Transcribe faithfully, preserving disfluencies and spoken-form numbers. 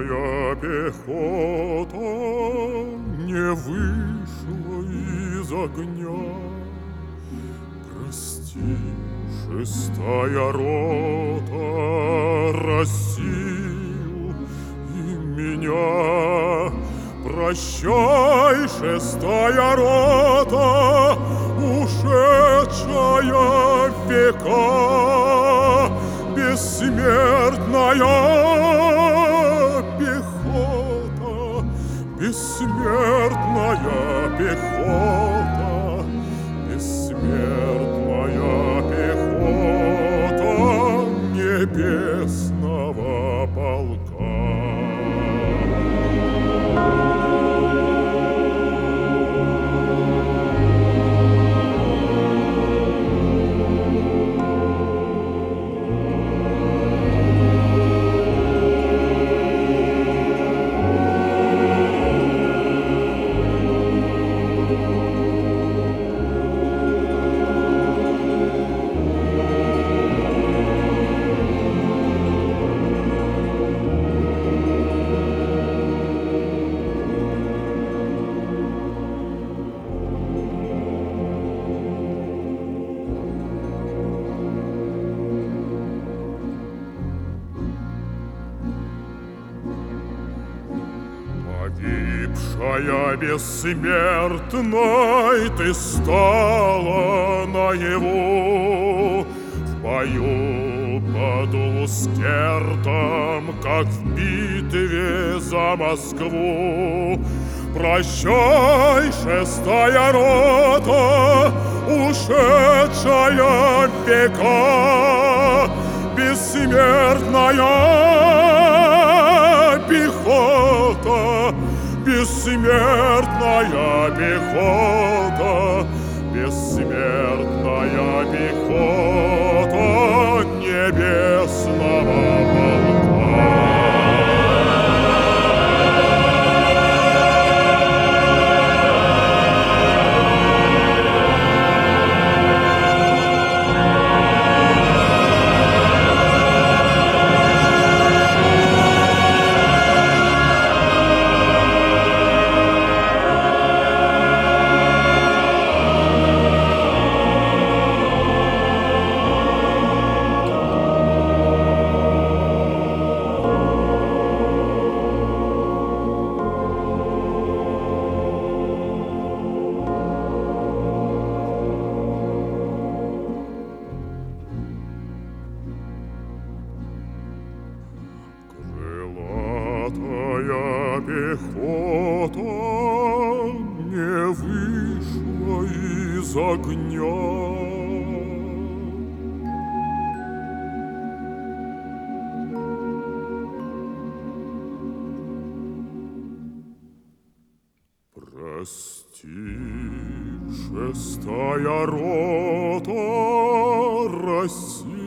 Шестая пехота не вышла из огня. Прости, шестая рота, Россию и меня. Прощай, шестая рота, ушедшая в века, бессмертная пехота, бессмертная пехота, бессмертная пехота небесного полка. Погибшая бессмертной, ты стала наяву в бою под Улускертом, как в битве за Москву. Прощай, шестая рота, ушедшая в века, бессмертная пехота, бессмертная пехота, бессмертная пехота небесного полка. Крылатая пехота не вышла из огня. Прости, шестая рота, Россия